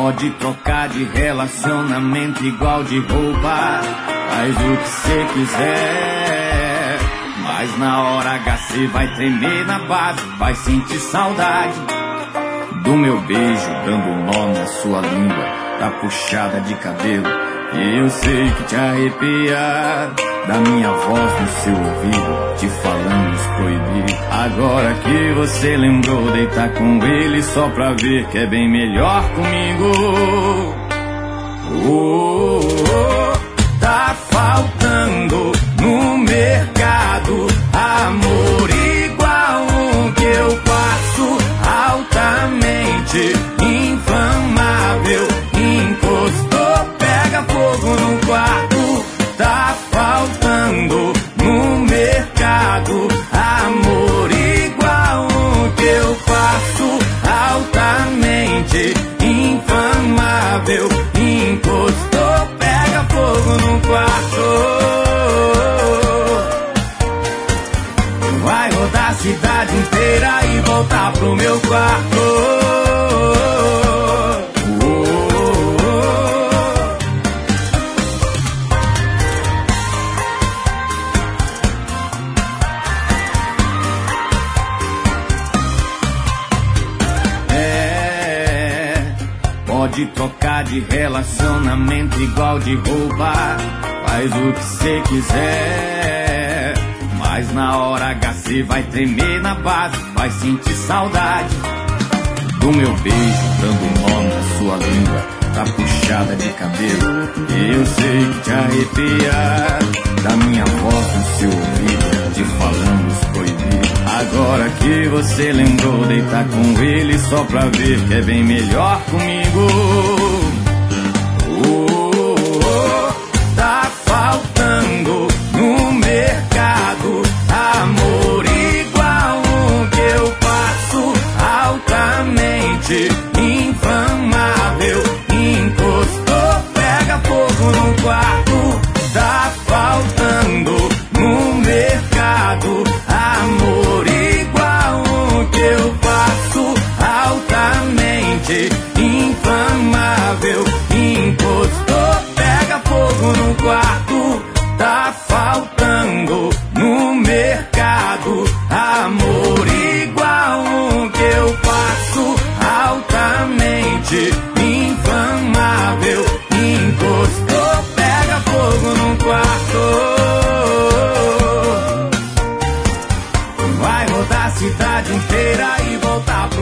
Pode trocar de relacionamento igual de roupa, faz o que cê quiser, mas na hora H cê vai tremer na base, vai sentir saudade do meu beijo dando nó na sua língua, da puxada de cabelo, e eu sei que te arrepia, da minha voz no seu ouvido, te falando os proibidos. Agora que você lembrou, deitar com ele só pra ver que é bem melhor comigo. Tá faltando no mercado amor igual o que eu passo, altamente inflamável, encostou, pega fogo no quarto. Tá faltando no mercado amor igual o que eu faço, altamente inflamável, encostou, pega fogo no quarto. Vai rodar a cidade inteira e voltar pro meu quarto. Pode trocar de relacionamento igual de roupa, faz o que cê quiser, mas na hora H cê vai tremer na base, vai sentir saudade do meu beijo dando nó na sua língua, da puxada de cabelo, e eu sei que te arrepia, da minha voz no seu ouvido, te falando os proibidos. Agora que você lembrou, deitar com ele só pra ver que é bem melhor comigo. Tá faltando no mercado amor igual o que eu passo, altamente inflamável, encostou, pega fogo no quarto. Tá faltando no mercado amor igual o que eu faço, altamente inflamável, encostou, pega fogo no quarto. Tá faltando no mercado amor igual o que eu faço, altamente inflamável, encostou, pega fogo no quarto. Vai rodar a cidade inteira e voltar